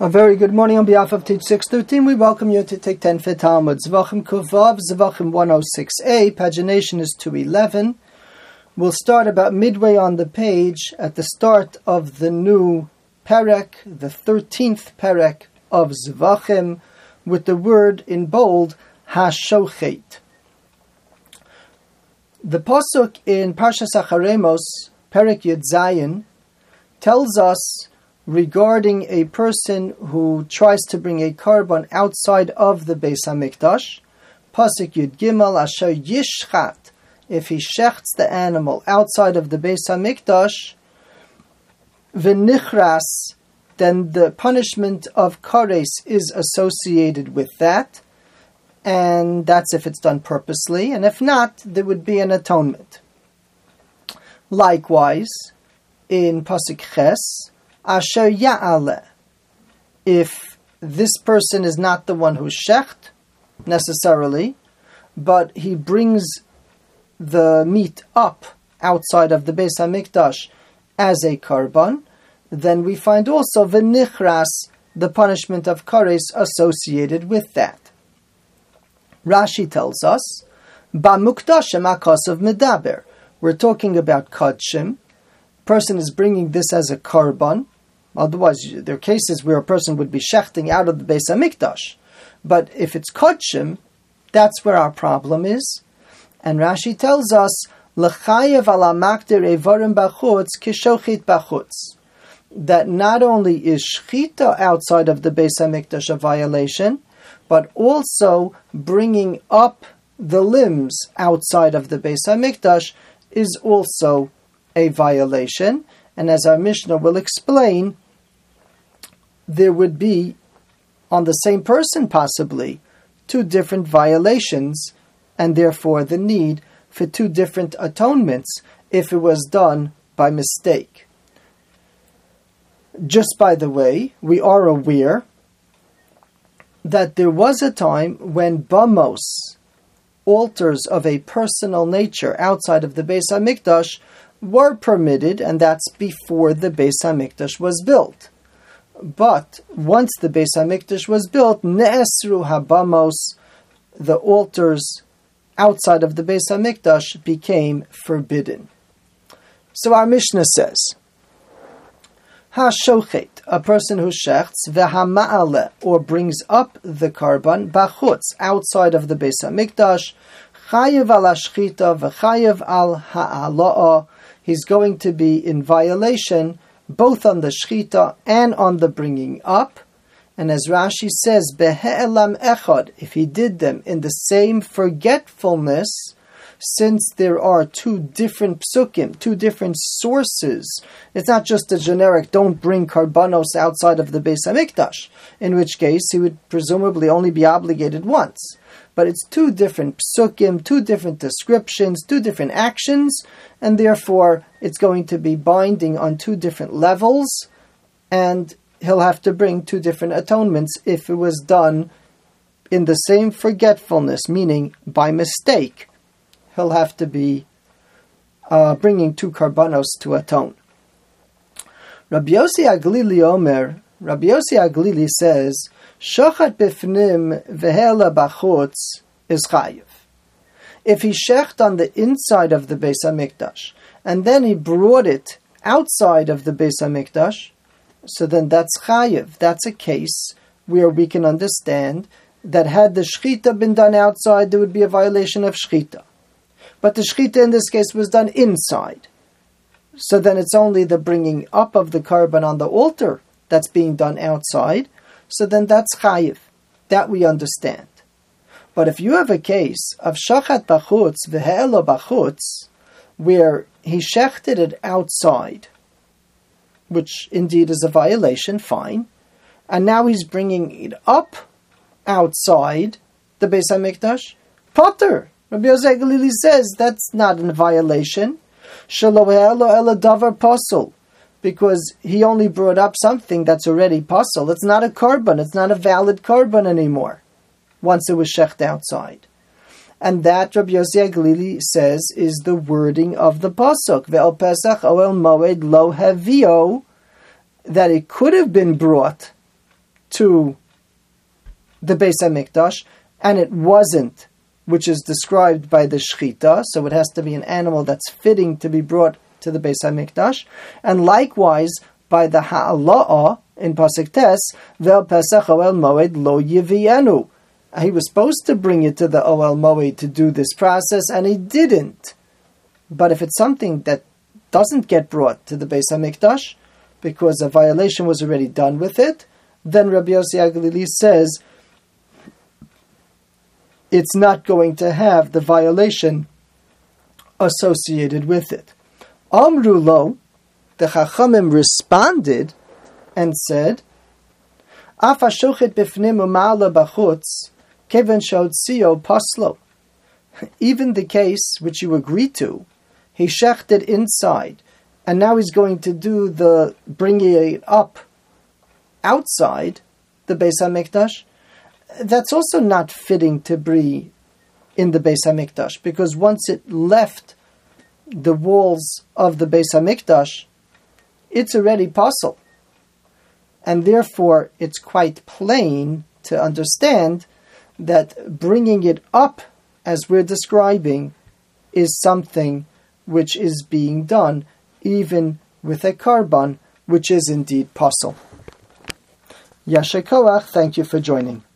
A very good morning on behalf of Teach 613. We welcome you to take 10 for Talmud. Zvachim Kuvav, Zvachim 106a, pagination is 211. We'll start about midway on the page at the start of the new Perek, the 13th Perek of Zvachim, with the word in bold, Hashochet. The Pasuk in Parshas Acharemos, Perek Yud Zayin, tells us regarding a person who tries to bring a korban outside of the Beis HaMikdash, Pasuk Yud Gimel, Asher Yishchat, if he shechts the animal outside of the Beis HaMikdash, V'nichras, then the punishment of kares is associated with that, and that's if it's done purposely, and if not, there would be an atonement. Likewise, in Pasuk Ches, Asher Ya'aleh, if this person is not the one who's shecht, necessarily, but he brings the meat up outside of the Beis HaMikdash as a korban, then we find also v'nichras, the punishment of kares associated with that. Rashi tells us, Ba'mukdashim akasav medaber. We're talking about kodshim. Person is bringing this as a korban. Otherwise, there are cases where a person would be shechting out of the Beis HaMikdash. But if it's kodshim, that's where our problem is. And Rashi tells us, L'chayev ala makdir evarim bachutz kishochit bachutz. That not only is shchita outside of the Beis HaMikdash a violation, but also bringing up the limbs outside of the Beis HaMikdash is also a violation. And as our Mishnah will explain, there would be, on the same person possibly, two different violations, and therefore the need for two different atonements if it was done by mistake. Just by the way, we are aware that there was a time when bamos, altars of a personal nature outside of the Beis HaMikdash, were permitted, and that's before the Beis HaMikdash was built. But once the Beis HaMikdash was built, ne'esru habamos, the altars outside of the Beis HaMikdash became forbidden. So our Mishnah says, Hashochet, a person who shechts, v'hama'ale, or brings up the korban, bachutz, outside of the Beis HaMikdash, chayev al hashchita v'chayev al ha'ala'ah, he's going to be in violation both on the shchita and on the bringing up. And as Rashi says, behe'elam echad, if he did them in the same forgetfulness, since there are two different psukim, two different sources, it's not just a generic, don't bring karbanos outside of the Beis HaMikdash, in which case he would presumably only be obligated once. But it's two different psukim, two different descriptions, two different actions, and therefore it's going to be binding on two different levels, and he'll have to bring two different atonements if it was done in the same forgetfulness, meaning by mistake. He'll have to be bringing two karbanos to atone. Rabbi Yossi Aglili Omer, Rabbi Yossi Aglili says, Shochat bifnim vehela bachutz is chayiv. If he shecht on the inside of the Beis HaMikdash, and then he brought it outside of the Beis HaMikdash, so then that's chayiv. That's a case where we can understand that had the shchita been done outside, there would be a violation of shchita. But the shchita in this case was done inside. So then it's only the bringing up of the korban on the altar that's being done outside. So then that's chayiv. That we understand. But if you have a case of shachat bachutz v'he'elo bachutz, where he shechted it outside, which indeed is a violation, fine, and now he's bringing it up outside the Beis HaMikdash, potter. Rabbi Yossi Galili says that's not a violation. Shelo he'elo ela davar posel, because he only brought up something that's already posel. It's not a korban. It's not a valid korban anymore once it was shecht outside. And that, Rabbi Yossi Aglili says, is the wording of the pasuk. Ve'el Pesach oel moed lo havio, that it could have been brought to the Beis HaMikdash, and it wasn't, which is described by the Shechita, so it has to be an animal that's fitting to be brought to the Beis HaMikdash, and likewise by the Ha'ala'ah in Pasuk Tes, Vel Pesach Oel Moed Lo Yivienu. He was supposed to bring it to the Oel Moed to do this process, and he didn't. But if it's something that doesn't get brought to the Beis HaMikdash, because a violation was already done with it, then Rabbi Yossi HaGalili says it's not going to have the violation associated with it. Amru lo, the Chachamim responded and said, Af hashochet bifnim u'ma'ala b'chutz, kevan shehotzio paslo. Even the case which you agreed to, he shechted inside, and now he's going to do the bringing it up outside the Beis HaMikdash. That's also not fitting to be in the Beis HaMikdash, because once it left the walls of the Beis HaMikdash, it's already pasul. And therefore, it's quite plain to understand that bringing it up, as we're describing, is something which is being done, even with a karban, which is indeed pasul. Yasher Koach, thank you for joining.